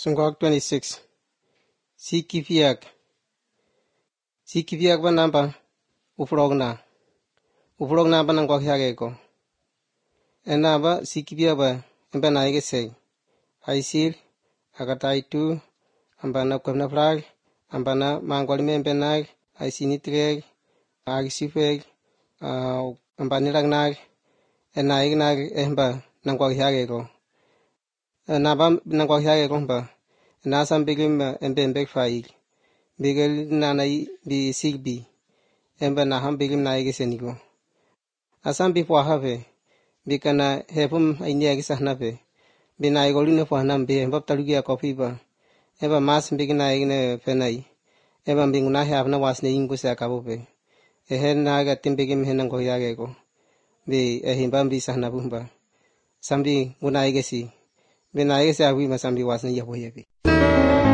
Sungok 26. Sikipiak ba namba upulog na ba nangok yageko. Enaba sikipiak ba emba na igesei. Aisil akataitu ambana kwemna flag ambana mangwali membe nag aisinitreg agisipeg ambanilag nag enaig nag emba nangok yageko. Enaba nangok yageko ba nasam bigim embek faig bigel nanai bi sigbi emba naham bigim na igeseniko. Asam bi have bikana hepum ainia gisahnabe binai golune pohanam be embab talugia kopiba eba mas bigina igne penai eba binguna havna wasne ingusa kabobe ehen naga timbigim henang go yagego bi ehimbam bi sahnabumba sambi gunai gesi binai gesi awi masambi wasne yaboyebi.